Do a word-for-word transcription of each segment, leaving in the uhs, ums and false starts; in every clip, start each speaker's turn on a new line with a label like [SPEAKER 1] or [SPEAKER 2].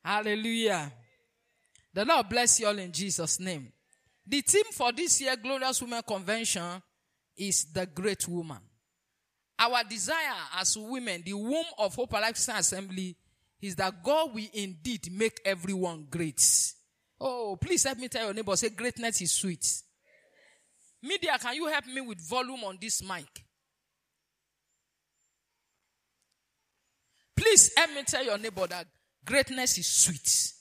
[SPEAKER 1] Hallelujah. The Lord bless you all in Jesus' name. The theme for this year Glorious Women Convention is the great woman. Our desire as women, the womb of Hope Alive Christian Assembly, is that God will indeed make everyone great. Oh, please help me tell your neighbor, say greatness is sweet. Media, can you help me with volume on this mic? Please help me tell your neighbor that greatness is sweet.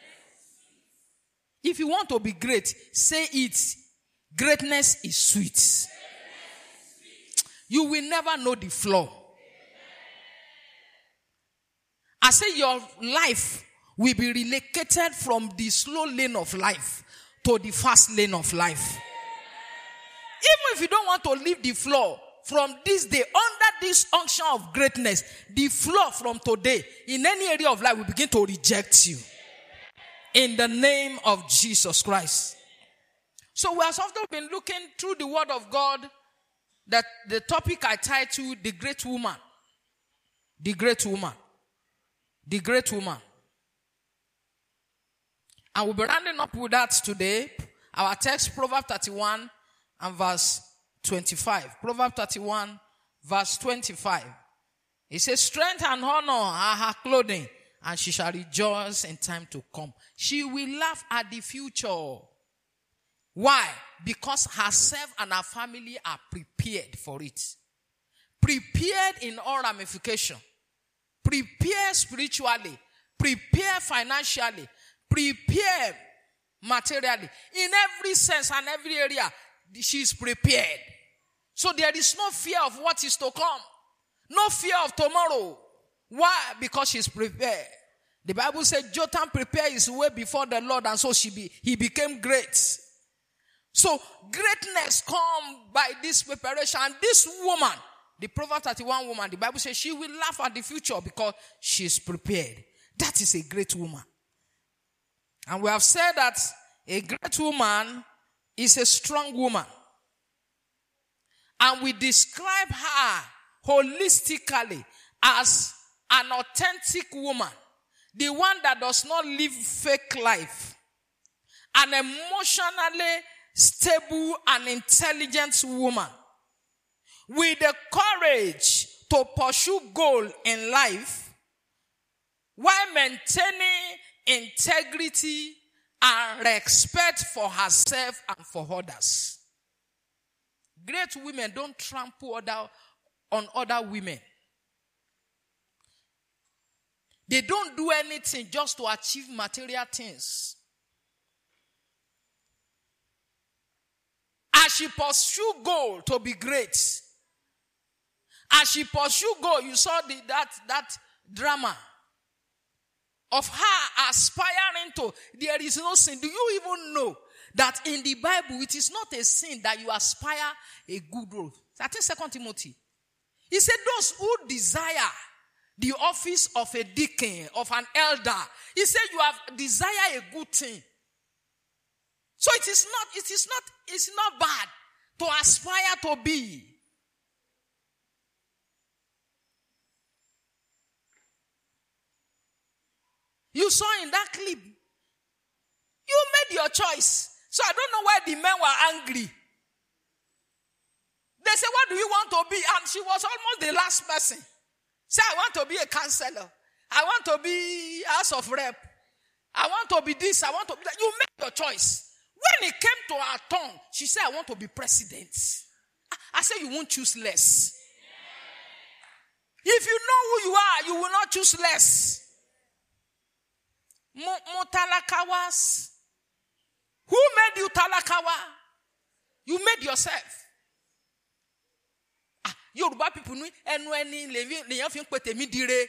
[SPEAKER 1] If you want to be great, say it. Greatness is sweet. You will never know the flaw. I say your life will be relocated from the slow lane of life to the fast lane of life. Even if you don't want to leave the floor, from this day, under this unction of greatness, the floor from today, in any area of life, will begin to reject you. In the name of Jesus Christ. So we have often been looking through the word of God, that the topic I titled, The Great Woman. The Great Woman. The Great Woman. And we'll be rounding up with that today. Our text, Proverbs thirty-one and verse twenty-five. Proverbs thirty-one, verse twenty-five. It says, strength and honor are her clothing, and she shall rejoice in time to come. She will laugh at the future. Why? Because herself and her family are prepared for it. Prepared in all ramification. Prepare spiritually. Prepare financially. Prepare materially. In every sense and every area, she is prepared. So there is no fear of what is to come. No fear of tomorrow. Why? Because she is prepared. The Bible said Jotham prepared his way before the Lord, and so she be, he became great. So greatness comes by this preparation. And this woman, the Proverbs thirty-one woman, the Bible says she will laugh at the future because she is prepared. That is a great woman. And we have said that a great woman is a strong woman. And we describe her holistically as an authentic woman. The one that does not live fake life. An emotionally stable and intelligent woman. With the courage to pursue goal in life while maintaining integrity and respect for herself and for others. Great women don't trample other, on other women. They don't do anything just to achieve material things. As she pursue goal to be great, as she pursue goal, you saw the, that, that drama of her aspiring to, there is no sin. Do you even know that in the Bible, it is not a sin that you aspire a good role? I think Second Timothy. He said those who desire the office of a deacon, of an elder, he said you have desire a good thing. So it is not, it is not, it's not bad to aspire to be. You saw in that clip, you made your choice. So I don't know why the men were angry. They said, what do you want to be? And she was almost the last person. Say, I want to be a counselor. I want to be House of Rep. I want to be this. I want to be that. You made your choice. When it came to her tongue, she said, I want to be president. I said, you won't choose less. If you know who you are, you will not choose less. Mo talakawas. Who made you talakawa? You made yourself. Ah, Yoruba people know enu eni leyan fi npe temi dire.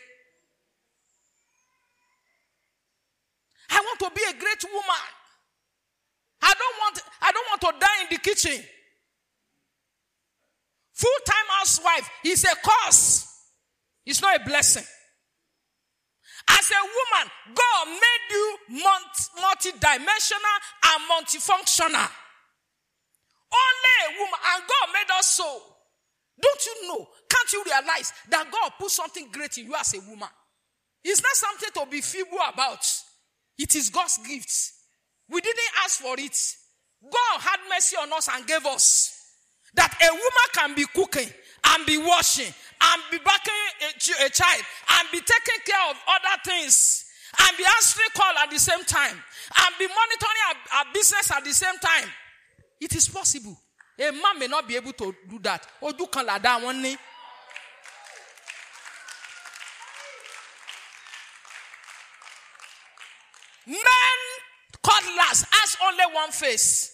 [SPEAKER 1] I want to be a great woman. I don't want I don't want to die in the kitchen. Full-time housewife is a curse. It's not a blessing. As a woman, God made you multi-dimensional and multifunctional. Only a woman, and God made us so. Don't you know? Can't you realize that God put something great in you as a woman? It's not something to be feeble about. It is God's gift. We didn't ask for it. God had mercy on us and gave us. That a woman can be cooking and be washing and be backing a, a child and be taking care of other things and be answering call at the same time and be monitoring our, our business at the same time. It is possible. A man may not be able to do that. Or do can like that one day. Men cutlass has only one face.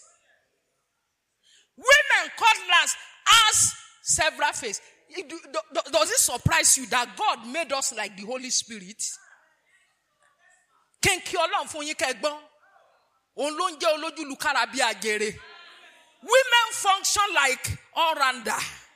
[SPEAKER 1] Women cutlass has several faces. Does it surprise you that God made us like the Holy Spirit? Women function like all-rounder.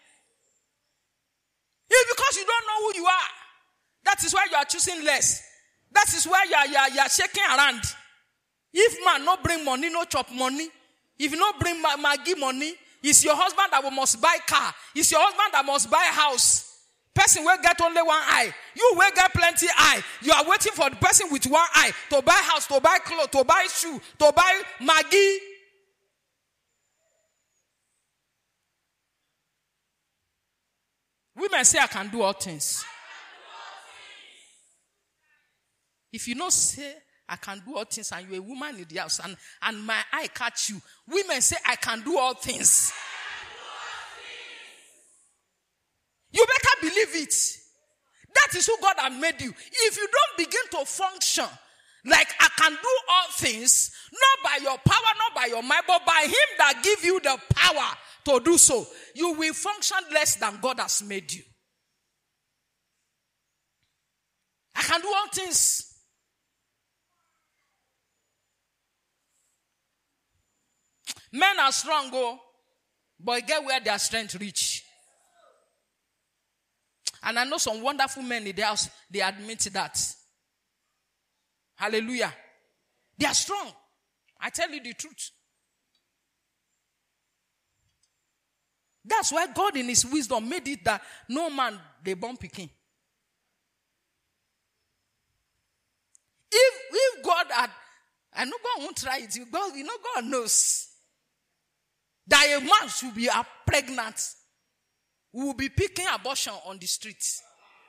[SPEAKER 1] It's because you don't know who you are. That is why you are choosing less. That is why you are, you are, you are shaking around. If man no bring money, no chop money. If you no bring Maggie money, it's your husband that must buy car. It's your husband that must buy house. Person will get only one eye. You will get plenty eye. You are waiting for the person with one eye to buy house, to buy clothes, to buy shoe, to buy Maggie. Women say I can do all things. If you don't say I can do all things and you're a woman in the house and, and my eye catch you, women say I can do all things. You better believe it. That is who God has made you. If you don't begin to function like I can do all things, not by your power, not by your might, but by him that give you the power to do so, you will function less than God has made you. I can do all things. Men are strong, oh, but get where their strength reach. And I know some wonderful men in the house, they admit that. Hallelujah. They are strong. I tell you the truth. That's why God in his wisdom made it that no man they born picking. If, if God had, I know God won't try it, God, you know God knows that a man should be pregnant, we will be picking abortion on the streets.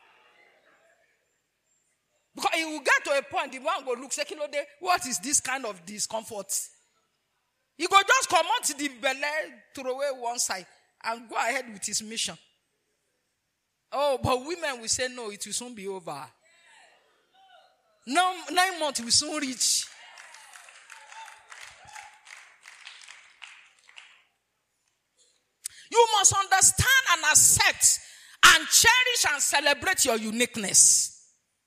[SPEAKER 1] Because he will get to a point, the man will look, say, what is this kind of discomfort? He will just come out to the belly, throw away one side, and go ahead with his mission. Oh, but women will say, no, it will soon be over. No, nine months will soon reach. You must understand and accept and cherish and celebrate your uniqueness.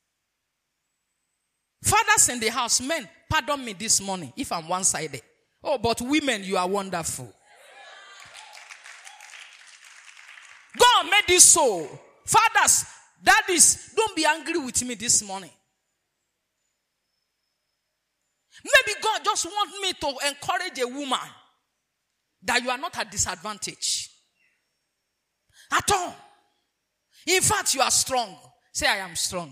[SPEAKER 1] Fathers in the house, men, pardon me this morning if I'm one-sided. Oh, but women, you are wonderful. God made this so. Fathers, daddies, don't be angry with me this morning. Maybe God just wants me to encourage a woman that you are not at disadvantage. At all. In fact, you are strong. Say, I am strong.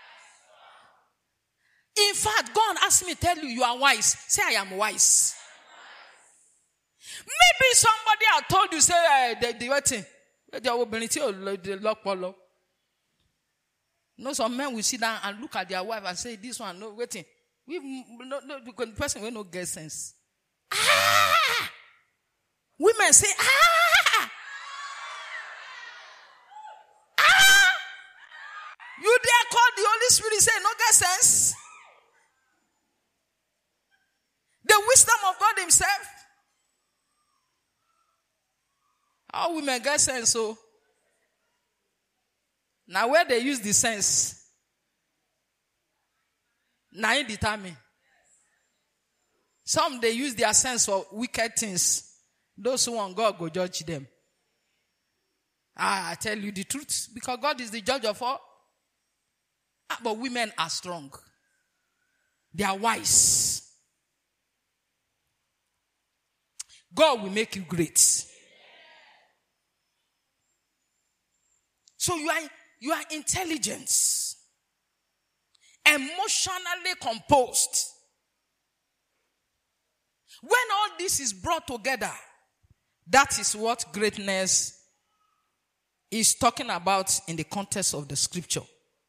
[SPEAKER 1] In fact, God asked me to tell you, you are wise. Say, I am wise. Maybe somebody had told you, say, uh, the, the waiting. The lock polo. No, some men will sit down and look at their wife and say, this one, no, waiting. We no, no, because the person will not get sense. Ah! Women say, ah! Ah! You dare call the Holy Spirit, say, no get sense. The wisdom of God himself. How women get sense, so. Now where they use the sense, now you determine. Some they use their sense for wicked things. Those who want God go judge them. Ah, I tell you the truth. Because God is the judge of all. Ah, but women are strong. They are wise. God will make you great. So you are, you are intelligent. emotionally composed. When all this is brought together, that is what greatness is talking about in the context of the scripture.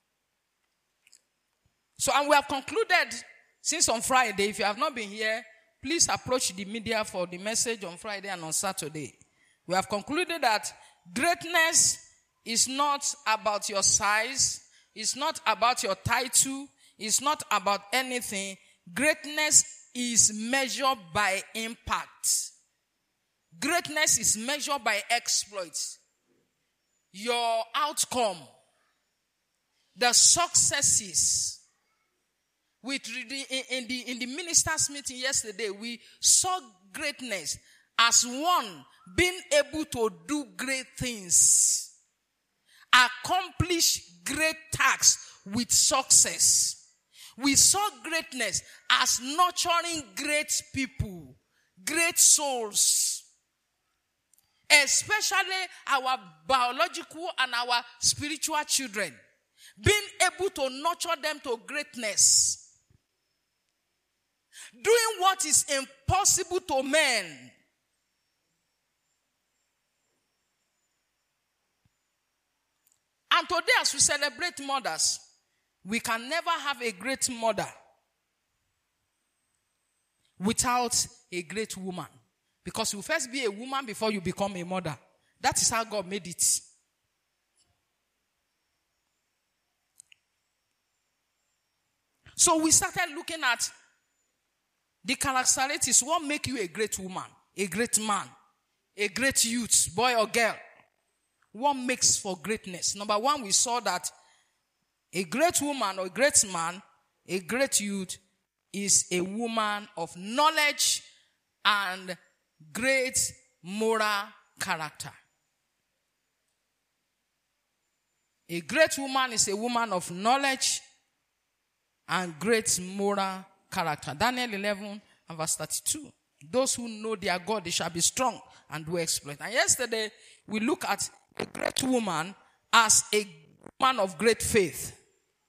[SPEAKER 1] So, and we have concluded since on Friday, if you have not been here, please approach the media for the message on Friday and on Saturday. We have concluded that greatness is not about your size, it's not about your title, it's not about anything. Greatness is measured by impact. Greatness is measured by exploits. Your outcome, the successes. With in the in the ministers' meeting yesterday, we saw greatness as one being able to do great things, accomplish great tasks with success. We saw greatness as nurturing great people, great souls, especially our biological and our spiritual children, being able to nurture them to greatness. Doing what is impossible to men. And today, as we celebrate mothers, we can never have a great mother without a great woman. Because you first be a woman before you become a mother. That is how God made it. So we started looking at the characteristics, what make you a great woman, a great man, a great youth, boy or girl? What makes for greatness? Number one, we saw that a great woman or a great man, a great youth, is a woman of knowledge and great moral character. A great woman is a woman of knowledge and great moral character. Daniel eleven and verse thirty-two. Those who know their God, they shall be strong and do exploit. And yesterday, we look at a great woman as a woman of great faith.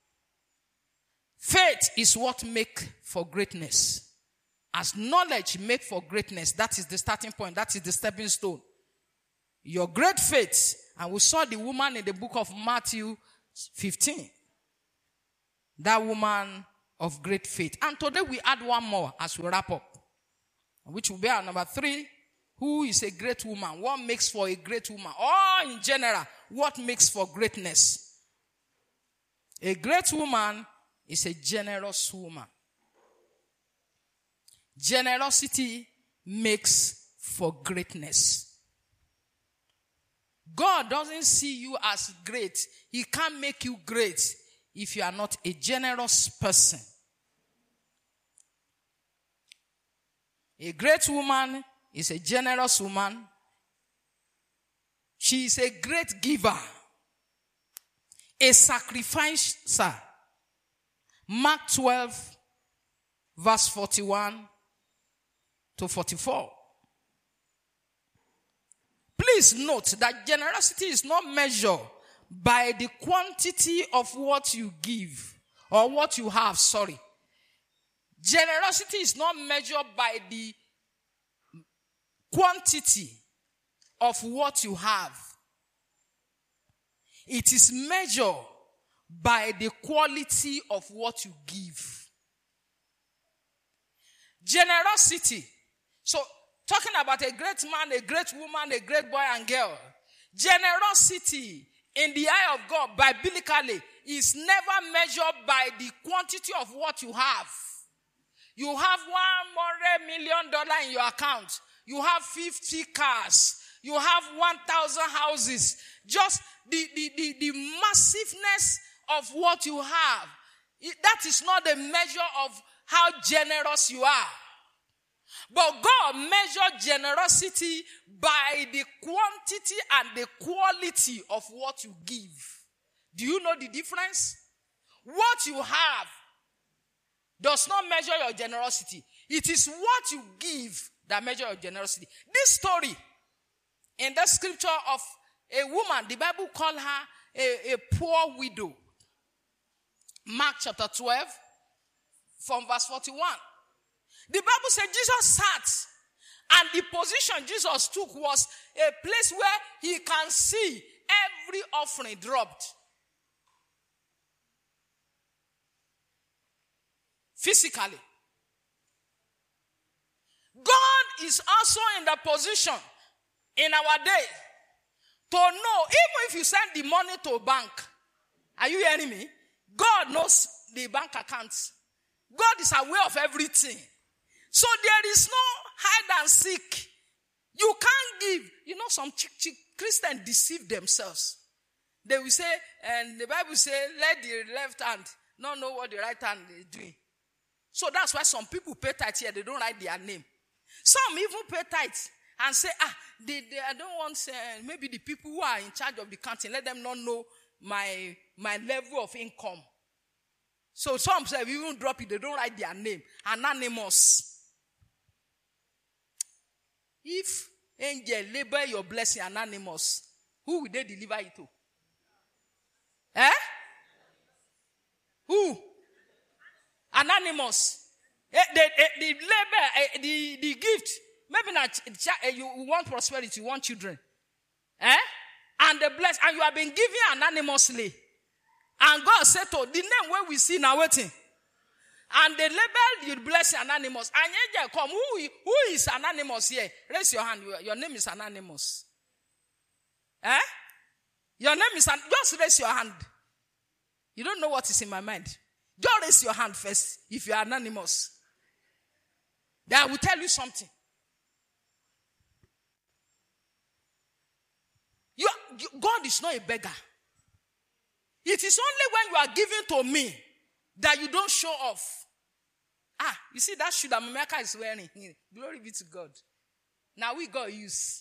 [SPEAKER 1] Faith is what makes for greatness. As knowledge makes for greatness, that is the starting point. That is the stepping stone. Your great faith, and we saw the woman in the book of Matthew fifteen. That woman of great faith. And today we add one more as we wrap up, which will be our number three. Who is a great woman? What makes for a great woman? Or in general, what makes for greatness? A great woman is a generous woman. Generosity makes for greatness. God doesn't see you as great. He can't make you great if you are not a generous person. A great woman is a generous woman. She is a great giver, a sacrificer. Mark twelve, verse forty-one to forty-four. Please note that generosity is not measured by the quantity of what you give or what you have, sorry. Generosity is not measured by the quantity of what you have. It is measured by the quality of what you give. Generosity. So, talking about a great man, a great woman, a great boy and girl. Generosity in the eye of God, biblically, is never measured by the quantity of what you have. You have one hundred million dollars in your account. You have fifty cars. You have one thousand houses. Just the, the, the, the massiveness of what you have. It, that is not the measure of how generous you are. But God measured generosity by the quantity and the quality of what you give. Do you know the difference? What you have does not measure your generosity. It is what you give that measure your generosity. This story in the scripture of a woman, the Bible called her a, a poor widow. Mark chapter twelve, from verse forty-one. The Bible said Jesus sat, and the position Jesus took was a place where he can see every offering dropped. Physically. God is also in the position in our day to know, even if you send the money to a bank, are you hearing me? God knows the bank accounts. God is aware of everything. So there is no hide and seek. You can't give. You know, some chick, chick Christians deceive themselves. They will say, and the Bible says, let the left hand not know what the right hand is doing. So that's why some people pay tithe here. They don't write their name. Some even pay tithe and say, ah, they, they, I don't want, uh, maybe the people who are in charge of the counting, let them not know my, my level of income. So some say, we even drop it, they don't write their name. Anonymous. If angel label your blessing anonymous, who will they deliver it to? Eh? Who? Anonymous. Eh, the, the, the label, eh, the, the gift. Maybe not, eh, you want prosperity, you want children. Eh? And the bless, and you have been giving anonymously. And God said to the name where we see now waiting. And they label the blessing anonymous. And you come, who, who is anonymous here? Raise your hand. Your, your name is anonymous. Eh? Your name is, just raise your hand. You don't know what is in my mind. Just raise your hand first if you are anonymous. Then I will tell you something. You, you, God is not a beggar. It is only when you are giving to me that you don't show off. Ah, you see that shoe that Mamaka is wearing? Glory be to God. Now we got use.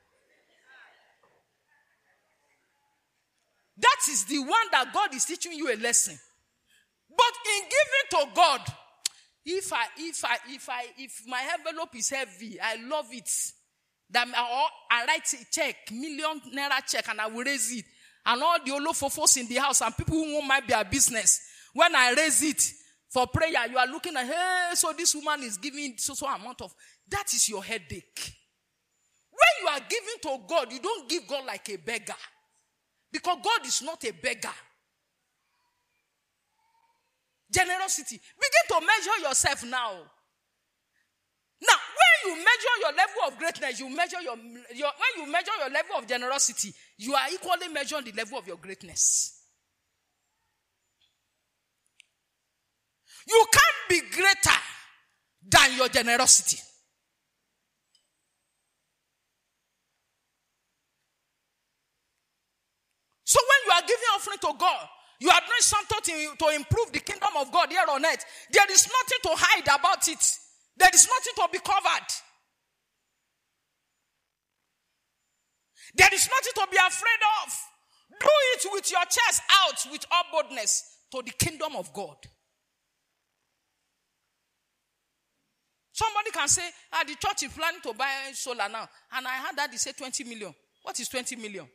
[SPEAKER 1] That is the one that God is teaching you a lesson. But in giving to God, if I, if I, if I, if my envelope is heavy, I love it. That I, I write a check, million naira check, and I will raise it. And all the olofofos in the house and people who might be a business. When I raise it for prayer, you are looking at, hey, so this woman is giving so so amount of, that is your headache. When you are giving to God, you don't give God like a beggar. Because God is not a beggar. Generosity. Begin to measure yourself now. Now, when you measure your level of greatness, you measure your, your when you measure your level of generosity, you are equally measuring the level of your greatness. You can't be greater than your generosity. So when you are giving offering to God, you are doing something to, to improve the kingdom of God here on earth. There is nothing to hide about it. There is nothing to be covered. There is nothing to be afraid of. Do it with your chest out with all boldness to the kingdom of God. Somebody can say, ah, the church is planning to buy solar now. And I heard that they say twenty million. What is twenty million?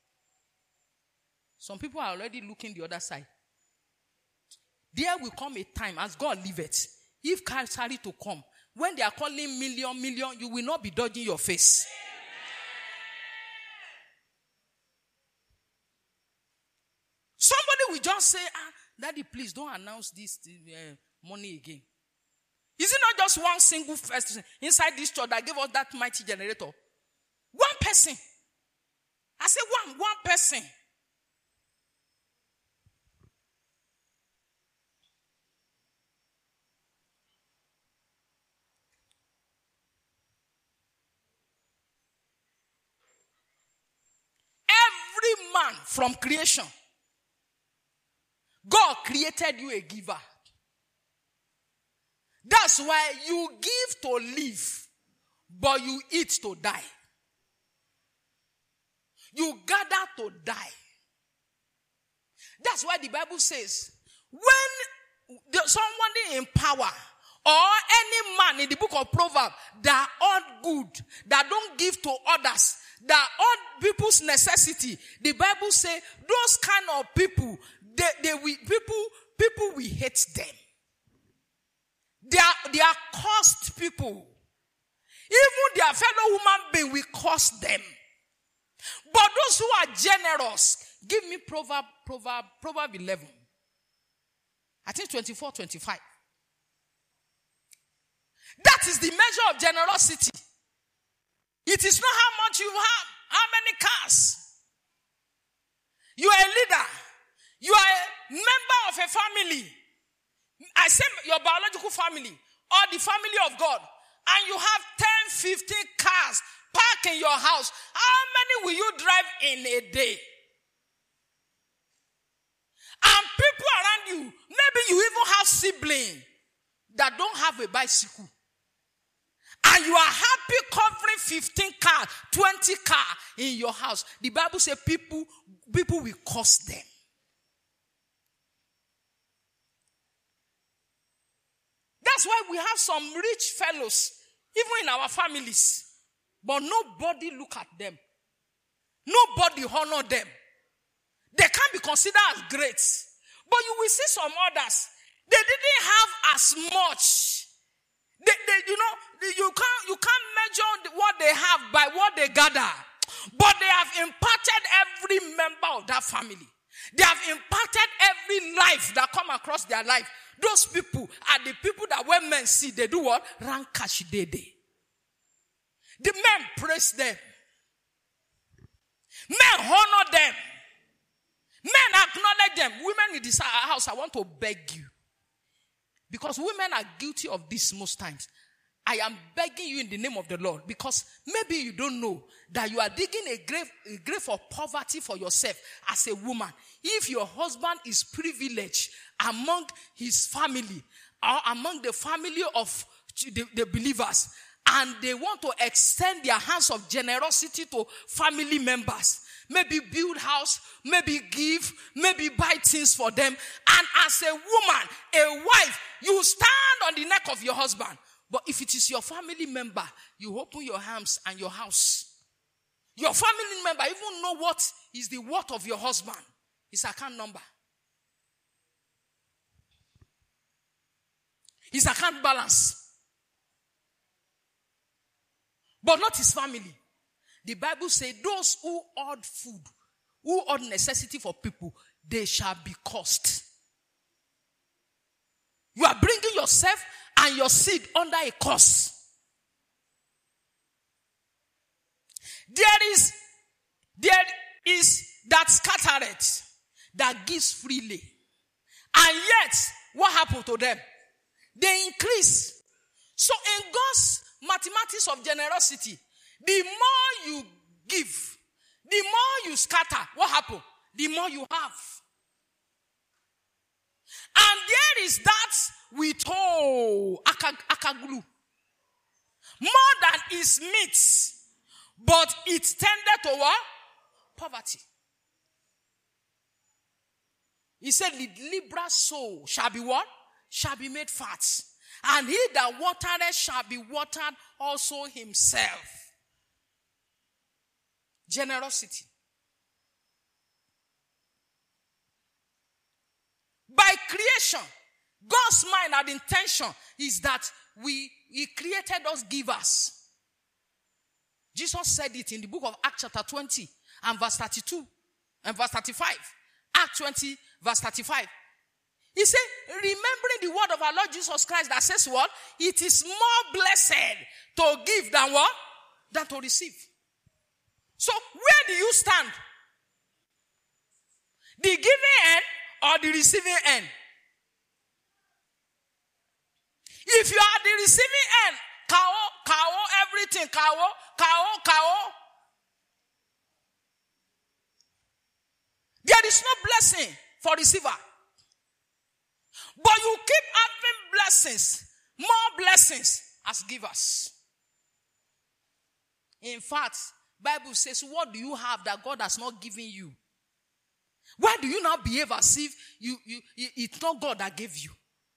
[SPEAKER 1] Some people are already looking the other side. There will come a time, as God liveth, if Calvary to come, when they are calling million, million, you will not be dodging your face. Somebody will just say, ah, Daddy, please don't announce this uh, money again. Is it not just one single person inside this church that gave us that mighty generator? One person. I say one, one person. Every man from creation, God created you a giver. That's why you give to live, but you eat to die. You gather to die. That's why the Bible says, when somebody in power or any man in the book of Proverbs that are good, that don't give to others, that are people's necessity, the Bible says those kind of people, they, they will, people, people, we hate them. They are, they are cursed people. Even their fellow human being, we curse them. But those who are generous, give me Proverb, Proverb, Proverb eleven. I think twenty-four, twenty-five. That is the measure of generosity. It is not how much you have, how many cars. You are a leader. You are a member of a family. I say your biological family or the family of God. And you have ten, fifteen cars parked in your house. How many will you drive in a day? And people around you, maybe you even have siblings that don't have a bicycle. And you are happy covering fifteen cars, twenty cars in your house. The Bible says people, people will curse them. That's why we have some rich fellows, even in our families. But nobody look at them. Nobody honor them. They can't be considered as great. But you will see some others. They didn't have as much. They, they, you know, you can't, you can't measure what they have by what they gather. But they have impacted every member of that family. They have impacted every life that come across their life. Those people are the people that when men see, they do what? Rankashidede. The men praise them. Men honor them. Men acknowledge them. Women in this house, I want to beg you. Because women are guilty of this most times. I am begging you in the name of the Lord. Because maybe you don't know that you are digging a grave, a grave of poverty for yourself as a woman. If your husband is privileged among his family or among the family of the, the believers, and they want to extend their hands of generosity to family members, maybe build house, maybe give, maybe buy things for them. And as a woman, a wife, you stand on the neck of your husband. But if it is your family member, you open your arms and your house. Your family member even know what is the worth of your husband. His account number. His account balance. But not his family. The Bible says those who hoard food, who hoard necessity for people, they shall be cursed. You are bringing yourself and your seed under a curse. There is, there is that scattereth, that gives freely. And yet, what happened to them? They increase. So in God's mathematics of generosity, the more you give, the more you scatter, what happened? The more you have. And there is that with oh, akaglu. More than is meat, but it tended to what? Poverty. He said, the liberal soul shall be what? Shall be made fat. And he that watereth shall be watered also himself. Generosity. By creation, God's mind and intention is that we He created us givers. Jesus said it in the book of Acts chapter twenty and verse thirty-two and verse thirty-five. Acts twenty verse thirty-five. He said, remembering the word of our Lord Jesus Christ that says what? It is more blessed to give than what? Than to receive. So where do you stand? The giving end or the receiving end? If you are the receiving end, kao, kao, everything, kao, kao, kao. There is no blessing for receiver. But you keep having blessings, more blessings as givers. In fact, Bible says, what do you have that God has not given you? Why do you not behave as if you, you, it's not God that gave you?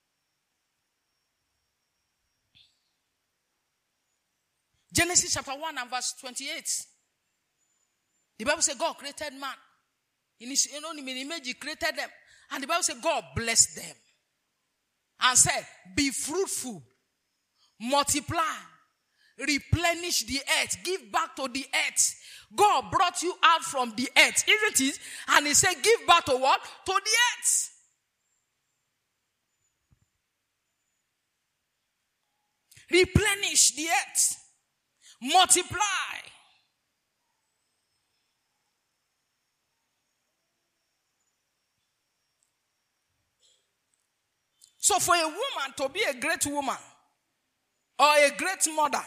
[SPEAKER 1] Genesis chapter one and verse twenty-eight. The Bible says God created man. In his own image, he created them. And the Bible said God blessed them and said, be fruitful, multiply, replenish the earth, give back to the earth. God brought you out from the earth, isn't it? And he said, give back to what? To the earth. Replenish the earth. Multiply. So for a woman to be a great woman or a great mother,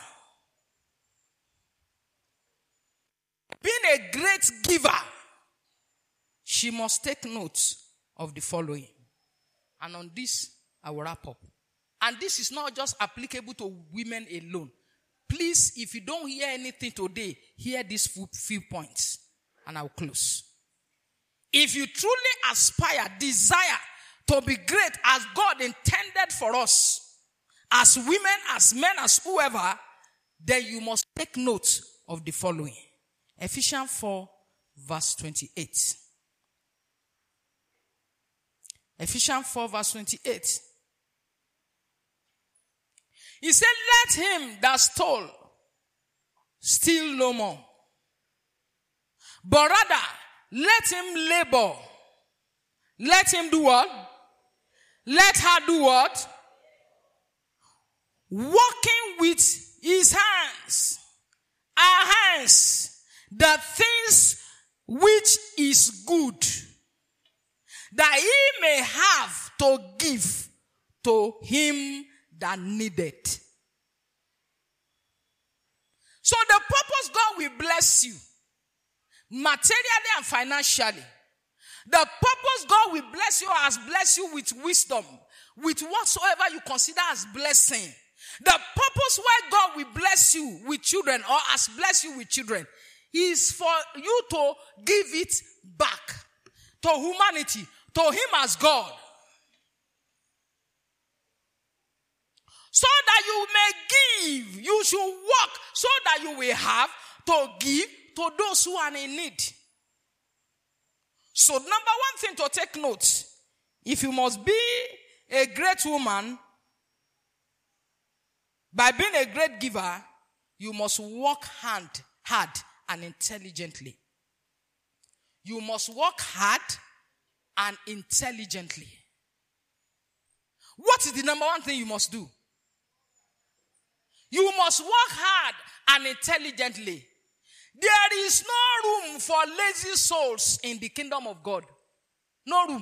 [SPEAKER 1] being a great giver, she must take note of the following. And on this, I will wrap up. And this is not just applicable to women alone. Please, if you don't hear anything today, hear these few points, and I'll close. If you truly aspire, desire to be great as God intended for us, as women, as men, as whoever, then you must take note of the following. Ephesians four, verse twenty-eight. Ephesians four, verse twenty-eight. He said, let him that stole steal no more, but rather let him labor. Let him do what? Let her do what? Working with his hands, our hands, the things which is good, that he may have to give to him that needed. So the purpose God will bless you, materially and financially. The purpose God will bless you has blessed you with wisdom, with whatsoever you consider as blessing. The purpose why God will bless you with children or has blessed you with children is for you to give it back to humanity, to him as God. So that you may give, you should work so that you will have to give to those who are in need. So number one thing to take note, if you must be a great woman, by being a great giver, you must work hand, hard and intelligently. You must work hard and intelligently. What is the number one thing you must do? You must work hard and intelligently. There is no room for lazy souls in the kingdom of God. No room.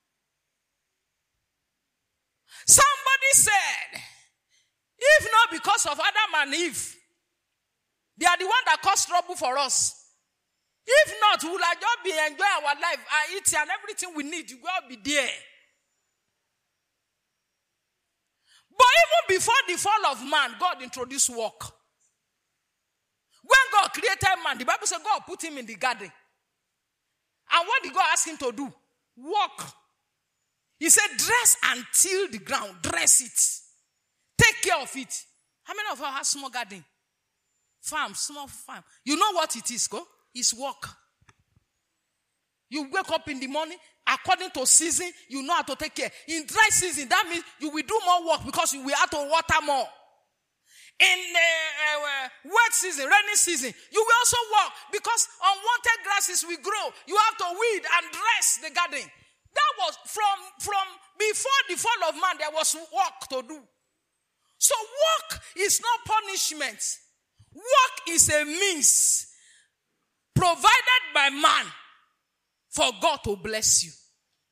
[SPEAKER 1] Somebody said, if not because of Adam and Eve, they are the one that caused trouble for us. If not, we will just be enjoying our life and eating and everything we need. We will be there. But even before the fall of man, God introduced work. When God created man, the Bible said God put him in the garden. And what did God ask him to do? Work. He said, dress and till the ground. Dress it. Take care of it. How many of you have small garden? Farm, small farm. You know what it is, go? It's work. You wake up in the morning, according to season, you know how to take care. In dry season, that means you will do more work because you will have to water more. In uh, uh, wet season, rainy season, you will also work because unwanted grasses will grow. You have to weed and dress the garden. That was from, from before the fall of man, there was work to do. So work is not punishment. Work is a means provided by man for God to bless you.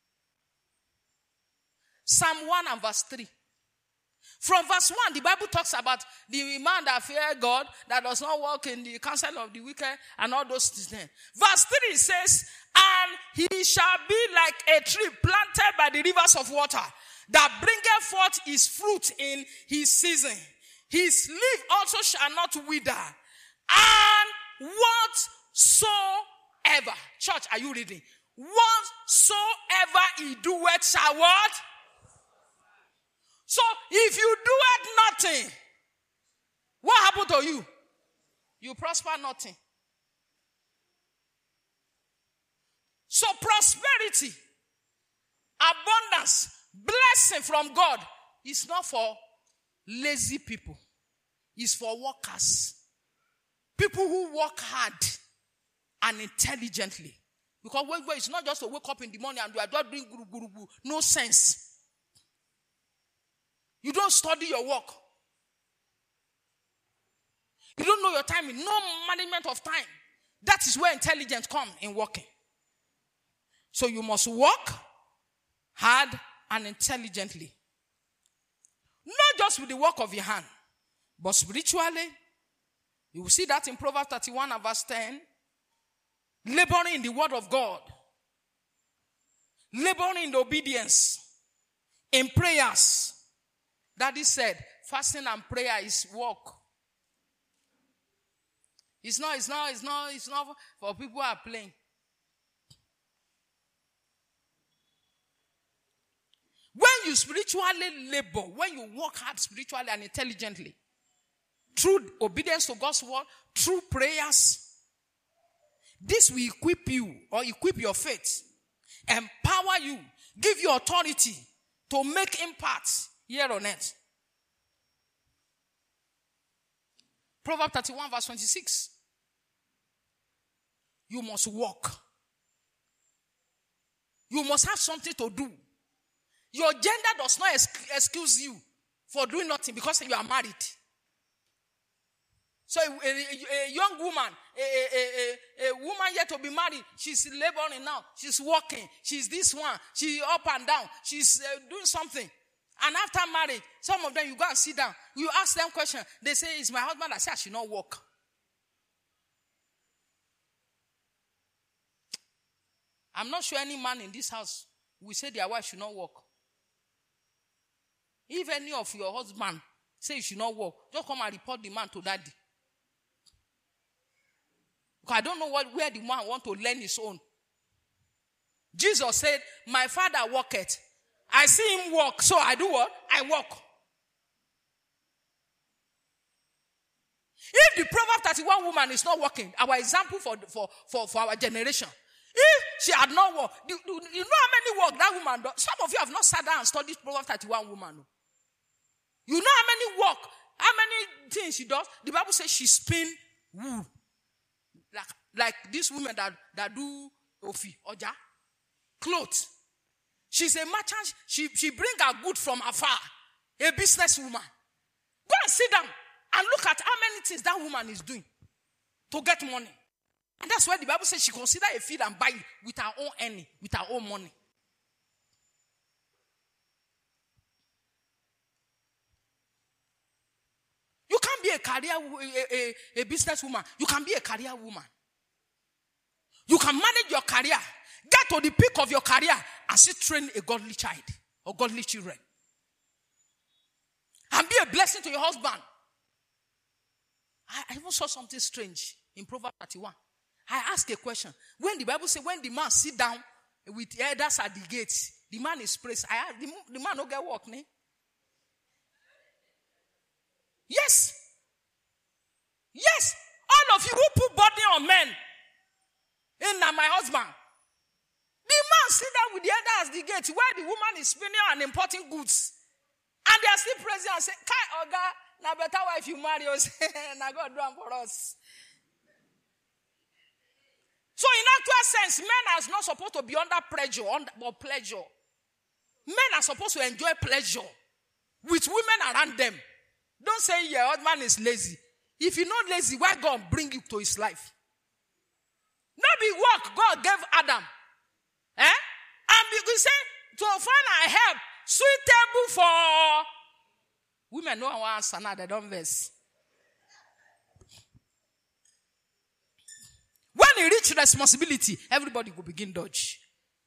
[SPEAKER 1] Psalm one and verse three. From verse one, the Bible talks about the man that fears God, that does not walk in the counsel of the wicked, and all those things. Verse three says, and he shall be like a tree planted by the rivers of water, that bringeth forth his fruit in his season. His leaf also shall not wither. And whatsoever, church, are you reading? Whatsoever he doeth shall what? So if you do it nothing, what happened to you? You prosper nothing. So prosperity abundance, blessing from God is not for lazy people. It's for workers. People who work hard and intelligently. Because it's not just to wake up in the morning and you are just doing guru guru guru. No sense. You don't study your work. You don't know your timing. No management of time. That is where intelligence comes in working. So you must work hard and intelligently. Not just with the work of your hand, but spiritually. You will see that in Proverbs thirty-one and verse ten. Laboring in the word of God. Laboring in the obedience. In prayers. Daddy said, fasting and prayer is work. It's not, it's not, it's not, it's not for people who are playing. When you spiritually labor, when you work hard spiritually and intelligently, through obedience to God's word, through prayers, this will equip you or equip your faith, empower you, give you authority to make impact here on earth. Proverbs thirty-one verse twenty-six. You must walk. You must have something to do. Your gender does not excuse you for doing nothing because you are married. So a, a, a young woman, a, a, a, a woman yet to be married, she's laboring now. She's working. She's this one. She's up and down. She's uh, doing something. And after marriage, some of them, you go and sit down. You ask them questions. They say, it's my husband that said I should not work. I'm not sure any man in this house will say their wife should not work. If any of your husband say you should not work, just come and report the man to daddy. Because I don't know what, where the man want to learn his own. Jesus said, my father worketh. I see him work, so I do what? I work. If the Proverbs thirty-one woman is not working, our example for, for, for, for our generation, if she had not worked, do, do, you know how many work that woman does? Some of you have not sat down and studied Proverbs thirty-one woman. You know how many work, how many things she does? The Bible says she spin wool. Like, like these women that, that do ofi, oja, clothes. She's a merchant. She, she bring her good from afar. A businesswoman. Go and sit down and look at how many things that woman is doing to get money. And that's why the Bible says she consider a field and buy it with her own earning, with her own money. You can't be a career, a, a, a businesswoman. You can be a career woman. You can manage your career. Get to the peak of your career and still train a godly child or godly children. And be a blessing to your husband. I, I even saw something strange in Proverbs thirty-one. I asked a question. When the Bible says, when the man sit down with the elders at the gates, the man is praised. I asked, the, the man don't get work, ne? Yes. Yes. All of you who put body on men. In my husband. The man sit down with the elders at the gate where the woman is spinning and importing goods. And they are still praising and say, Kai Oga, na better wife you marry us. Na God do for us. So in actual sense, men are not supposed to be under pressure, under or pleasure. Men are supposed to enjoy pleasure with women around them. Don't say your husband is lazy. If you're not lazy, why God bring you to his life? Not be work God gave Adam. Eh? And we say to find a help suitable for women. No one answer now, they don't verse. When you reach responsibility, everybody will begin dodge.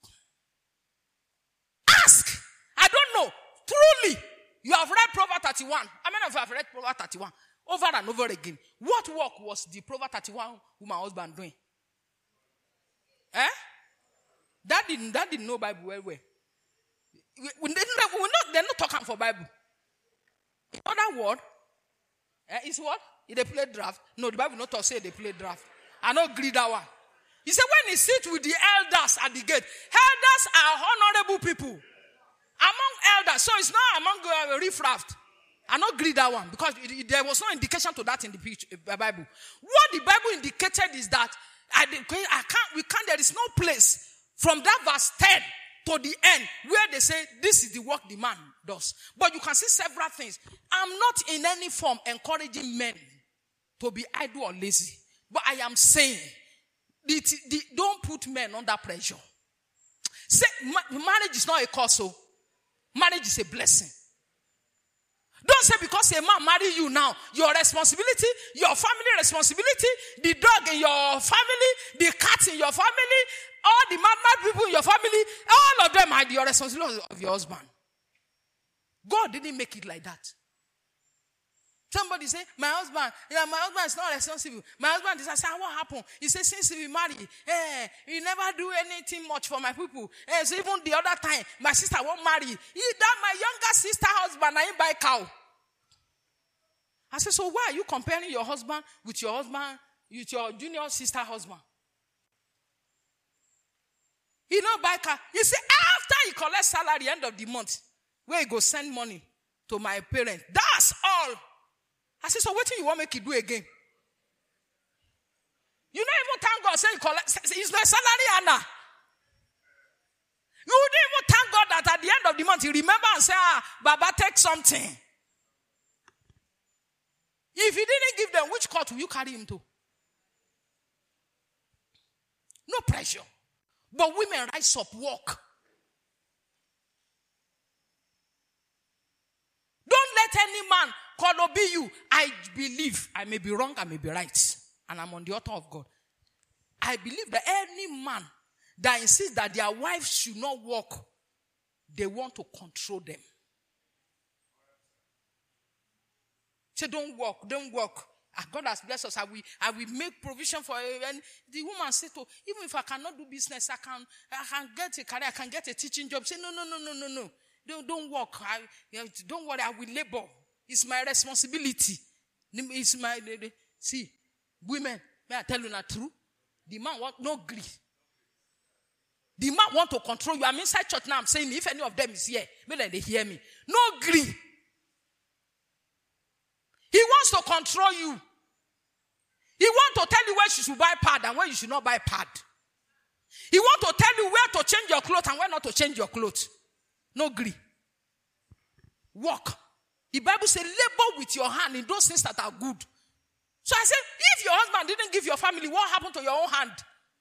[SPEAKER 1] Ask. I don't know. Truly, you have read Proverbs thirty-one. How many of you have read Proverbs thirty-one? Over and over again. What work was the Proverbs thirty-one woman husband doing? Eh? That didn't, that didn't know Bible well, well. We, we, we not, they're not talking for Bible. In other word, eh, is what? If they play draft. No, the Bible not talk say they play draft. I not agree that one. He said, when he sits with the elders at the gate, elders are honorable people. Among elders, so it's not among uh, riffraff. I not agree that one because it, it, there was no indication to that in the picture, uh, Bible. What the Bible indicated is that I, I can't, we can't, there is no place from that verse ten to the end where they say this is the work the man does. But you can see several things. I'm not in any form encouraging men to be idle or lazy. But I am saying, the, the, don't put men under pressure. Say, ma- marriage is not a curse. So marriage is a blessing. Don't say because a man marry you now, your responsibility, your family responsibility, the dog in your family, the cat in your family, all the mad, mad people in your family, all of them are your responsibility of your husband. God didn't make it like that. Somebody say, my husband, yeah, my husband is not responsible. My husband is, I say, what happened? He said, since we married, eh, he never do anything much for my people. Eh, so even the other time, my sister won't marry. He, that my younger sister husband, I ain't buy cow. I said, so why are you comparing your husband with your husband, with your junior sister husband? He not buy car. He said, after he collects salary end of the month, where he go send money to my parents. That's all. I said, so what do you want me to do again? You don't even thank God, say he collect, it's my salary, Anna. You didn't even thank God that at the end of the month, he remember and say, ah, Baba, take something. If he didn't give them, which court will you carry him to? No pressure. But women rise up, walk. Don't let any man call obey you. I believe, I may be wrong, I may be right. And I'm on the altar of God. I believe that any man that insists that their wives should not walk, they want to control them. Say, don't walk, don't walk. God has blessed us. I will, I will make provision for you. And the woman said, to, even if I cannot do business, I can, I can get a career, I can get a teaching job. Say, no, no, no, no, no, no. Don't, don't walk. I, don't worry, I will labor. It's my responsibility. It's my, see, women, may I tell you the truth? The man want no agree. The man want to control you. I'm inside church now. I'm saying, if any of them is here, maybe they hear me. No agree. He wants to control you. He wants to tell you where you should buy pad and where you should not buy pad. He wants to tell you where to change your clothes and where not to change your clothes. No agree. Walk. The Bible says labor with your hand in those things that are good. So I said, if your husband didn't give your family, what happened to your own hand?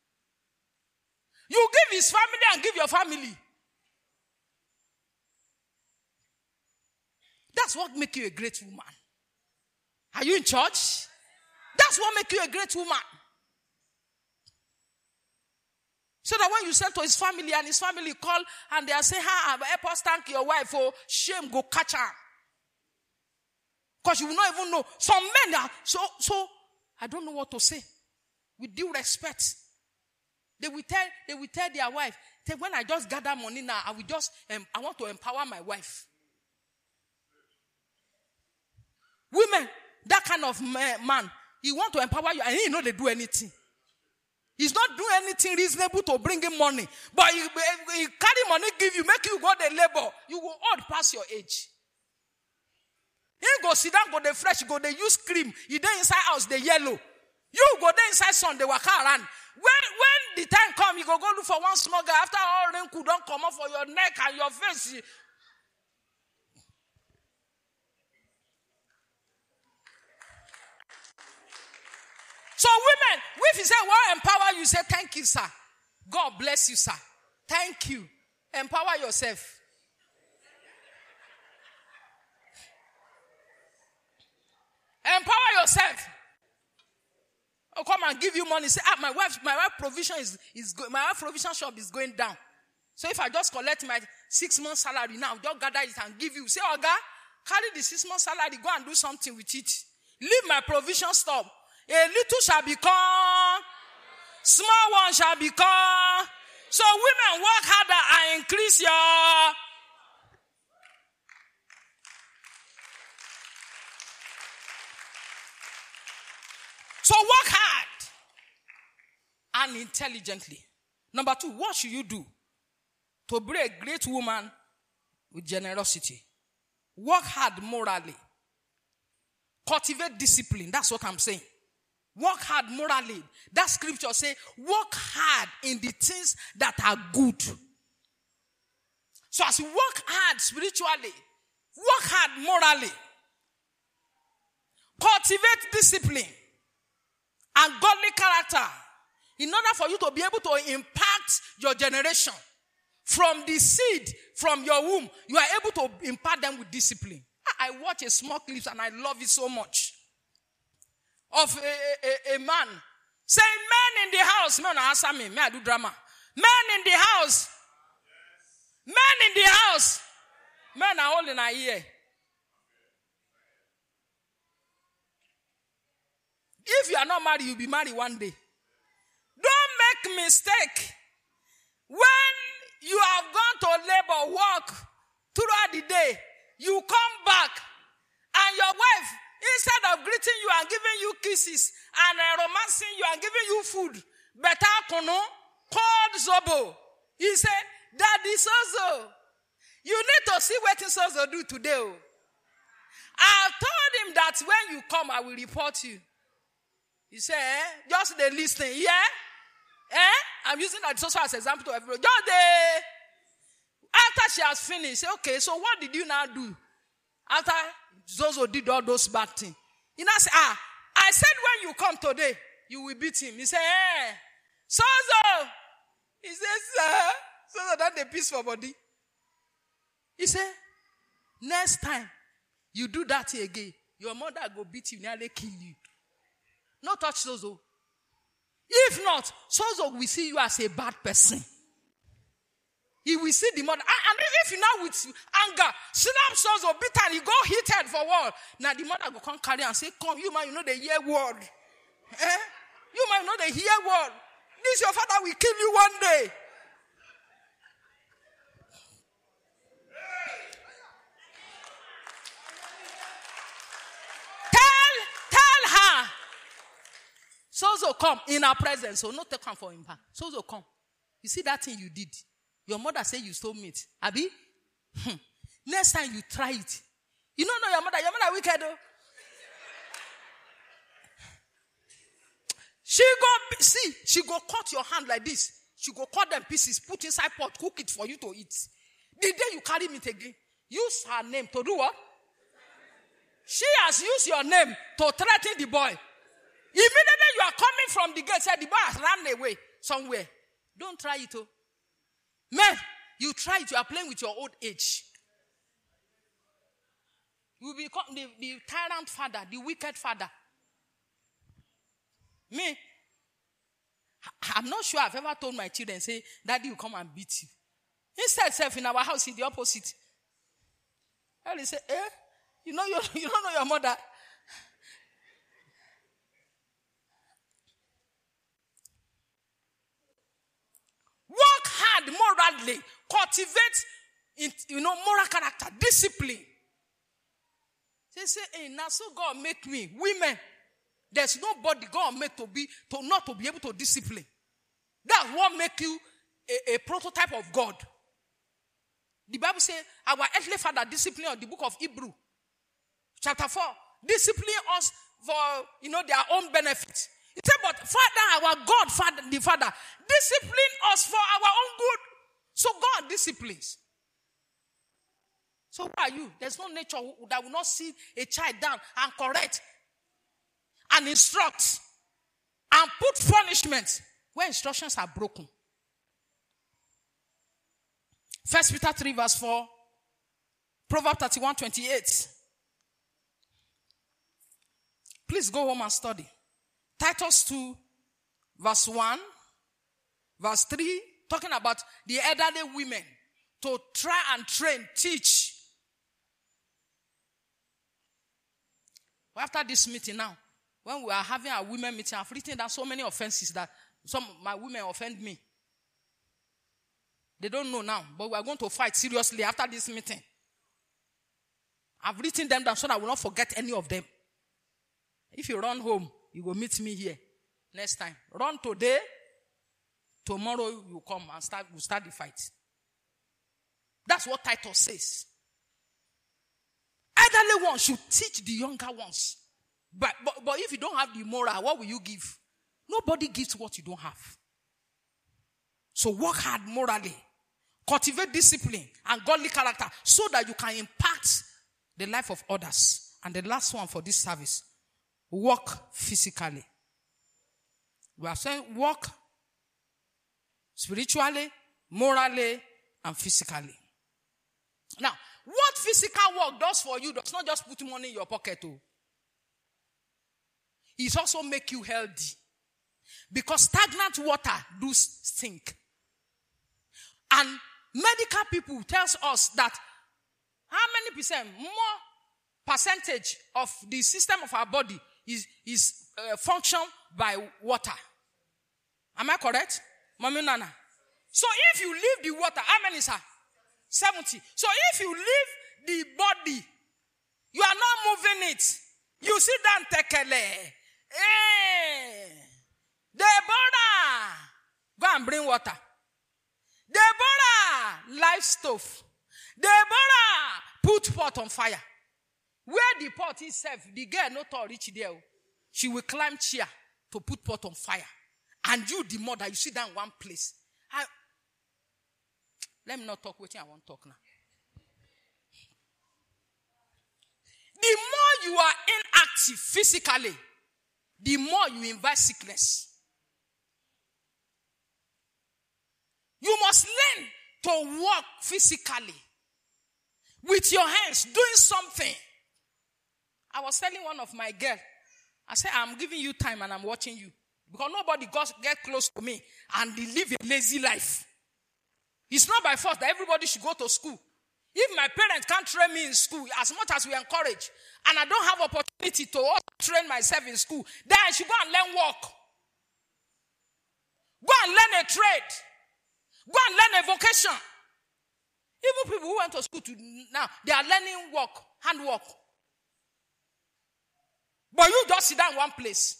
[SPEAKER 1] You give his family and give your family. That's what makes you a great woman. Are you in church? That's what makes you a great woman. So that when you send to his family and his family call and they are saying, ha, help us thank your wife, oh, shame, go catch her. Because you will not even know. Some men are, so, so, I don't know what to say. With due respect. They will tell, they will tell their wife, when I just gather money now, I will just, um, I want to empower my wife. Women, that kind of man, he want to empower you and he know they do anything. He's not doing anything reasonable to bring him money. But he, he carry money, give you, make you go the labor. You will old past your age. He go sit down, go the fresh, go the use cream. He dey inside house, the yellow. You go there inside sun, they walk around. When when the time come, you go go look for one small guy. After all rain could don't come up for your neck and your face. So women, if you say, well, empower you, say, thank you, sir. God bless you, sir. Thank you. Empower yourself. Empower yourself. Oh, come and give you money. Say, ah, my wife, my wife provision is, is go- my wife provision shop is going down. So if I just collect my six months salary now, just gather it and give you. Say, Oga, carry the six months salary, go and do something with it. Leave my provision stop. A little shall become, small one shall become. So women work harder and increase your. So work hard and intelligently. Number two, what should you do to be a great woman with generosity? Work hard morally. Cultivate discipline. That's what I'm saying. Work hard morally. That scripture says, work hard in the things that are good. So as you work hard spiritually, work hard morally. Cultivate discipline and godly character in order for you to be able to impact your generation. From the seed, from your womb, you are able to impart them with discipline. I watch a small clip and I love it so much. Of a, a, a man saying, men in the house, men answer me, may I do drama. Men in the house, men in the house, men are holding a ear. If you are not married, you'll be married one day. Don't make mistake. When you have gone to labor, work throughout the day, you come back and your wife, instead of greeting you and giving you kisses and uh, romancing you and giving you food, better kono, called Zobo. He said, Daddy Sozo, you need to see what Sozo do today. Oh. I told him that when you come, I will report you. He said, eh, just the listening, yeah? Eh? I'm using that Sozo as an example to everyone. Just the, after she has finished, okay, so what did you now do? After Zozo did all those bad things. He now said, ah, I said when you come today, you will beat him. He said, eh, Sozo. He says, sir, Sozo done the peace for body. He said, next time you do that again, your mother go beat you, nearly kill you. No touch Sozo. If not, Sozo will see you as a bad person. He will see the mother. And if you now with anger, snap Sozo, beat and you go hit head for wall. Now the mother will come carry and say, come, you man, you know the hear word. Eh? You man, you know the hear word. This your father will kill you one day. Sozo come in our presence, so not take him for him. Sozo come. You see that thing you did? Your mother said you stole meat. Abi? Hmm. Next time you try it. You don't know your mother. Your mother wicked though. She go, see, she go cut your hand like this. She go cut them pieces, put inside pot, cook it for you to eat. The day you carry meat again, use her name to do what? She has used your name to threaten the boy. Immediately you are coming from the gate, say the boy has run away somewhere. Don't try it, oh. Man, you try it, you are playing with your old age. You will become the, the tyrant father, the wicked father. Me, I'm not sure I've ever told my children, say, Daddy will come and beat you. Instead, self in our house, it's the opposite. They say, eh? You know, you, you don't know your mother. Work hard morally. Cultivate, in, you know, moral character, discipline. They say, hey, now so God make me. Women, there's nobody God made to be, to not to be able to discipline. That's what make you a, a prototype of God. The Bible says, our earthly father disciplined on the book of Hebrew. Chapter four. Discipline us for, you know, their own benefit. He said, but Father, our God, Father, the Father, discipline us for our own good. So God disciplines. So who are you? There's no nature that will not sit a child down and correct and instruct and put punishment where instructions are broken. First Peter three verse four. Proverbs thirty-one twenty-eight. Please go home and study. Titus two verse one, verse three, talking about the elderly women to try and train, teach. After this meeting now, when we are having a women meeting, I've written down so many offenses that some of my women offend me. They don't know now, but we are going to fight seriously after this meeting. I've written them down so that I will not forget any of them. If you run home, you will meet me here next time. Run today, tomorrow you come and start, we'll start the fight. That's what Titus says. Elderly ones should teach the younger ones. But, but, but if you don't have the moral, what will you give? Nobody gives what you don't have. So work hard morally. Cultivate discipline and godly character so that you can impact the life of others. And the last one for this service, work physically. We are saying work spiritually, morally, and physically. Now, what physical work does for you does not just put money in your pocket. Oh. It also make you healthy. Because stagnant water do stink. And medical people tells us that how many percent, more percentage of the system of our body is, is uh, function by water. Am I correct? Mami Nana. So if you leave the water, how many, sir? seventy. So if you leave the body, you are not moving it. You sit down, tekele. Hey. Deborah, go and bring water. Deborah, live stove. Deborah, put pot on fire. Where the pot is safe, the girl not all reach there. She will climb chair to put pot on fire. And you, the mother, you sit down in one place. I, let me not talk with you, I won't talk now. The more you are inactive physically, the more you invite sickness. You must learn to walk physically with your hands, doing something. I was telling one of my girls, I said, I'm giving you time and I'm watching you. Because nobody got get close to me and they live a lazy life. It's not by force that everybody should go to school. If my parents can't train me in school, as much as we encourage, and I don't have opportunity to also train myself in school, then I should go and learn work. Go and learn a trade. Go and learn a vocation. Even people who went to school to now, they are learning work, handwork. But you just sit down in one place.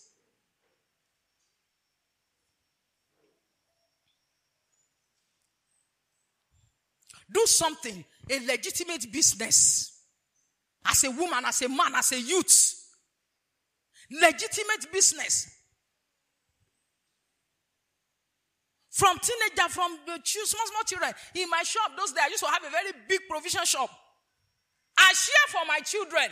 [SPEAKER 1] Do something, a legitimate business. As a woman, as a man, as a youth. Legitimate business. From teenager, from the small, small children. In my shop, those days, I used to have a very big provision shop. I share for my children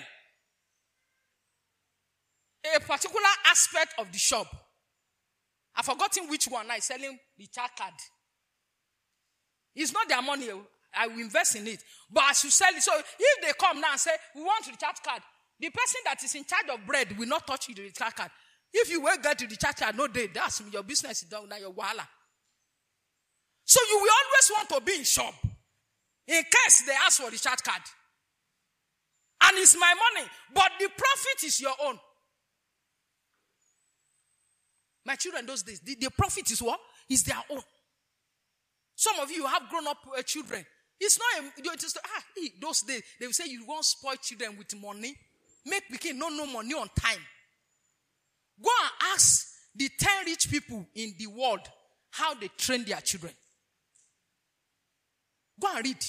[SPEAKER 1] a particular aspect of the shop. I've forgotten which one. I'm selling the child card. It's not their money. I will invest in it. But I should sell it. So if they come now and say, we want the recharge card, the person that is in charge of bread will not touch the recharge card. If you will get to the recharge card, no day, that's your business is done, now your wahala. So you will always want to be in shop. In case they ask for the recharge card. And it's my money. But the profit is your own. My children those days, the, the profit is what? Is their own. Some of you have grown up uh, children. It's not a, it is, ah, those days, they will say you won't spoil children with money. Make pikin no no money on time. Go and ask the ten rich people in the world how they train their children. Go and read.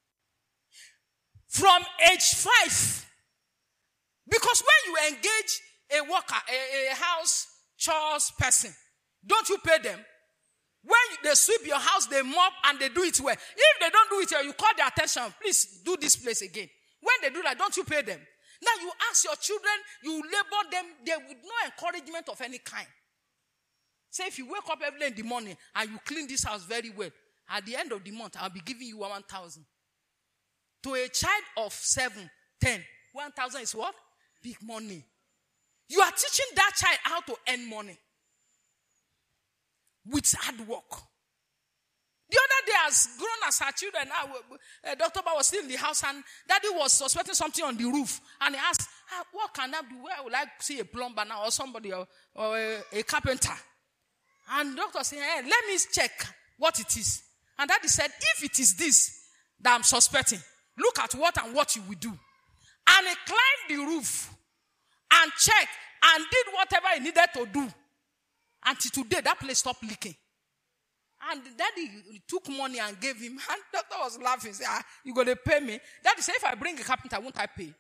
[SPEAKER 1] From age five. Because when you engage a worker, a, a house chores person, don't you pay them? When they sweep your house, they mop and they do it well. If they don't do it well, you call their attention. Please do this place again. When they do that, don't you pay them? Now you ask your children, you labor them, they with no encouragement of any kind. Say if you wake up every day in the morning and you clean this house very well, at the end of the month, I'll be giving you one thousand. To a child of seven, ten, one thousand is what? Big money. You are teaching that child how to earn money. With hard work. The other day, as grown as her children, uh, Doctor Ba was still in the house and Daddy was suspecting something on the roof. And he asked, ah, what can I do? Where would I see a plumber now or somebody or, or a, a carpenter? And the doctor said, hey, let me check what it is. And Daddy said, if it is this that I'm suspecting, look at what and what you will do. And he climbed the roof and checked and did whatever he needed to do. Until today, that place stopped leaking. And daddy took money and gave him. And doctor was laughing. Say, ah, you going to pay me? Daddy said, if I bring a carpenter, won't I pay?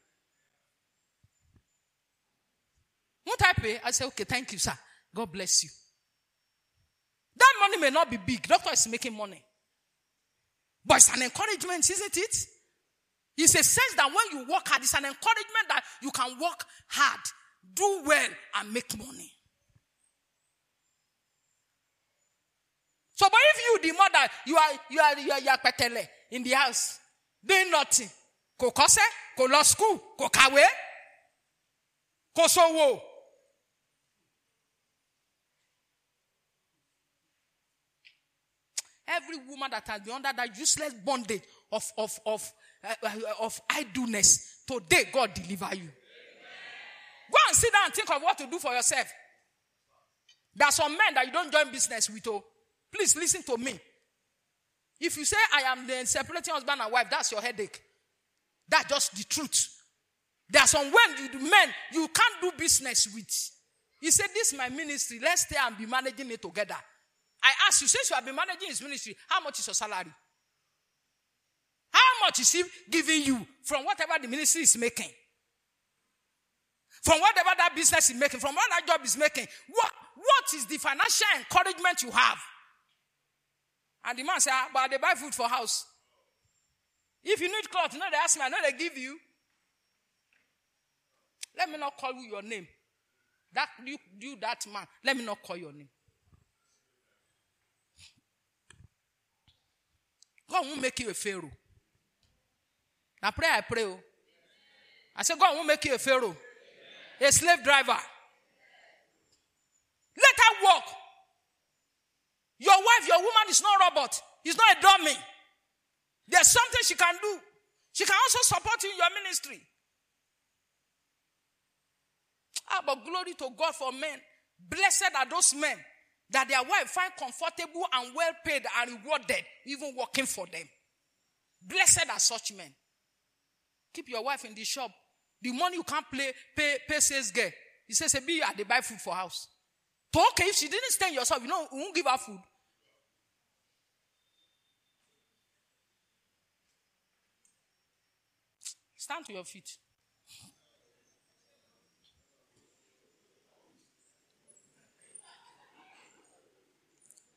[SPEAKER 1] Won't I pay? I said, okay, thank you, sir. God bless you. That money may not be big. Doctor is making money. But it's an encouragement, isn't it? It's a sense that when you work hard, it's an encouragement that you can work hard, do well, and make money. So, but if you, the mother, you are, you are, you are, you are petele in the house, doing nothing. Ko kose, ko law school, ko kawe, ko sowo. Every woman that has been under that useless bondage of, of, of, uh, of idleness, today God deliver you. Amen. Go and sit down and think of what to do for yourself. There are some men that you don't join business with. Oh. Please listen to me. If you say, I am the separating husband and wife, that's your headache. That's just the truth. There are some when you, men you can't do business with. He said, this is my ministry. Let's stay and be managing it together. I ask you, since you have been managing his ministry, how much is your salary? How much is he giving you from whatever the ministry is making? From whatever that business is making, from what that job is making, what, what is the financial encouragement you have? And the man said, ah, but they buy food for house. If you need clothes, you know they ask me, I know they give you. Let me not call you your name. That you do that man. Let me not call your name. God won't make you a pharaoh. Now pray, I pray. Oh. I said, God won't make you a pharaoh. A slave driver. Let her walk. Your wife, your woman is not a robot. He's not a dummy. There's something she can do. She can also support you in your ministry. Ah, but glory to God for men. Blessed are those men that their wife find comfortable and well paid and rewarded, even working for them. Blessed are such men. Keep your wife in the shop. The money you can't play, pay, pay sales girl. He says, be you they buy food for house. So okay, if she didn't stay in yourself, you know, you won't give her food. Stand to your feet.